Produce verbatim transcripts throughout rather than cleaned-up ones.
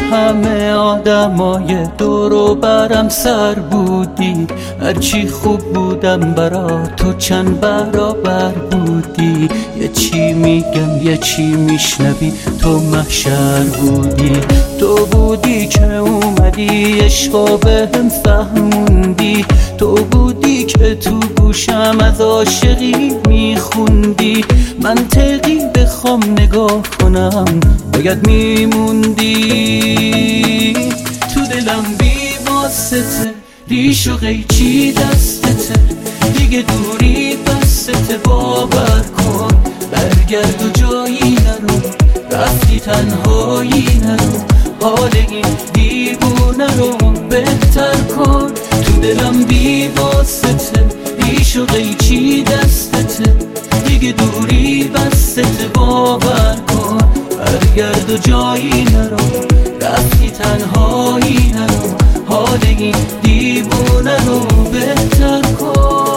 همه آدمای دور و برم سر بودی، هرچی خوب بودم برا تو چند برابر بودی. یه چی میگم یه چی میشنوی، تو محشر بودی. تو بودی که اومدی عشقا بهم فهموندی، تو بودی که تو گوشم از عاشقی میخوندی. منطقی بخوام نگاه کنم باید میموندی. تو دلم بی واسطه ریش و قیچی دستته، دیگه دوری بسته باور کن. برگرد و جایی نرو، رفتی تنهایی نرو، حال این دیوونه رو بهتر کن. تو دلم بی واسطه ریش و قیچی دستته، دیگه دوری بسته باور کن. برگرد و جایی نرو، رفتی تنهایی نرو، حال این دیوونه رو بهتر کن.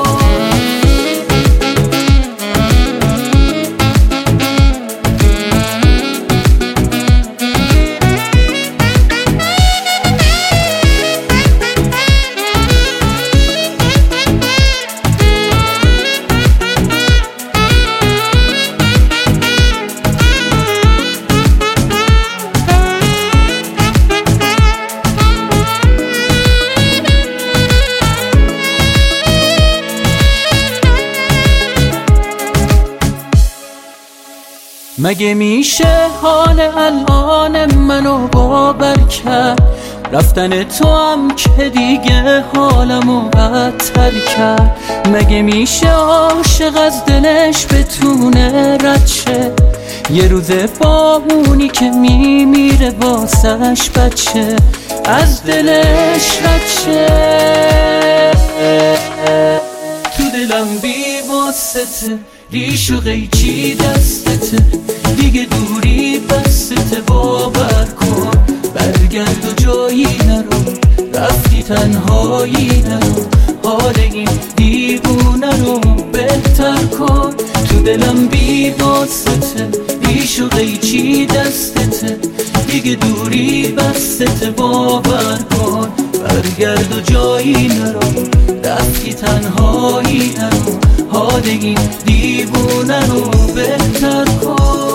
مگه میشه حال الان منو باور کرد؟ رفتن تو هم که دیگه حالمو بدتر کرد. مگه میشه عاشق از دلش بتونه رد شه؟ یه روز با اونی که میمیره واسش بچه از دلش رد شه. تو دلم بی واسطه ریش و قیچی دستته، دیگه دوری بسته باور کن. برگرد و جایی نرو، رفتی تنهایی نرو، حال این دیوونه رو بهتر کن. تو دلم بی واسطه ریش و قیچی دستته، دیگه دوری بسته باور کن. برگرد و جایی نرو، رفتی تنهایی نرو، حال این دیوونه رو بهتر کن.